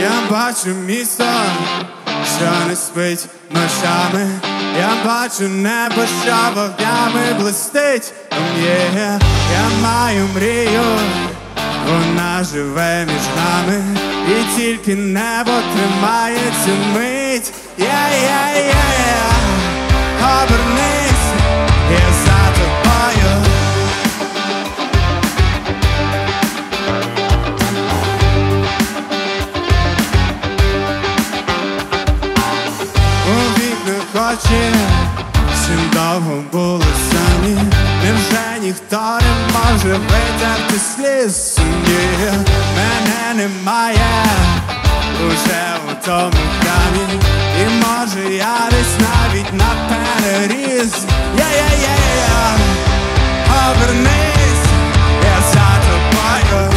Я бачу місто, що не спить ночами. Я бачу небо, що вогнями блистить. Я маю мрію, вона живе між нами, і тільки небо тримає цю мить. Обернись, я за тобою. У вікнах очі всім довго були самі. Невже ніхто не може витерти сліз сумні? Мене немає уже у тому храмі, і може я десь навіть на переріз. Обернись, я за тобою.